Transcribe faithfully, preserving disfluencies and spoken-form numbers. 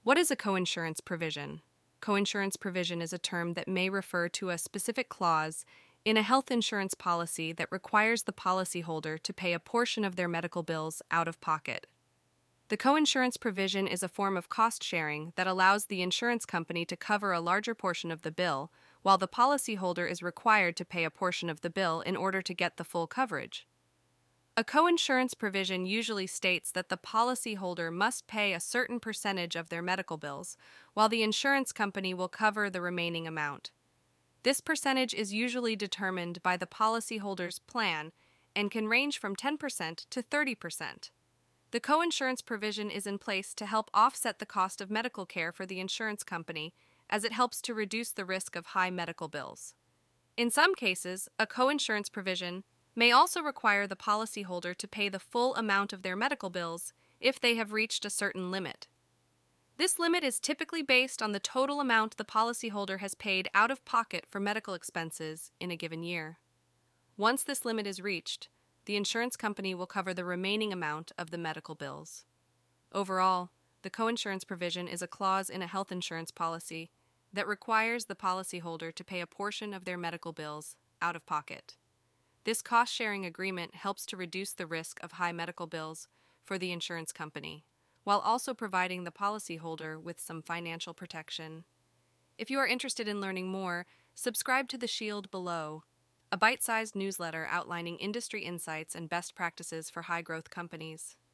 What is a coinsurance provision? Coinsurance provision is a term that may refer to a specific clause in a health insurance policy that requires the policyholder to pay a portion of their medical bills out of pocket. The coinsurance provision is a form of cost sharing that allows the insurance company to cover a larger portion of the bill, while the policyholder is required to pay a portion of the bill in order to get the full coverage. A coinsurance provision usually states that the policyholder must pay a certain percentage of their medical bills, while the insurance company will cover the remaining amount. This percentage is usually determined by the policyholder's plan and can range from ten percent to thirty percent. The coinsurance provision is in place to help offset the cost of medical care for the insurance company, as it helps to reduce the risk of high medical bills. In some cases, a coinsurance provision may also require the policyholder to pay the full amount of their medical bills if they have reached a certain limit. This limit is typically based on the total amount the policyholder has paid out of pocket for medical expenses in a given year. Once this limit is reached, the insurance company will cover the remaining amount of the medical bills. Overall, the coinsurance provision is a clause in a health insurance policy that requires the policyholder to pay a portion of their medical bills out of pocket. This cost-sharing agreement helps to reduce the risk of high medical bills for the insurance company, while also providing the policyholder with some financial protection. If you are interested in learning more, subscribe to The Shield below, a bite-sized newsletter outlining industry insights and best practices for high-growth companies.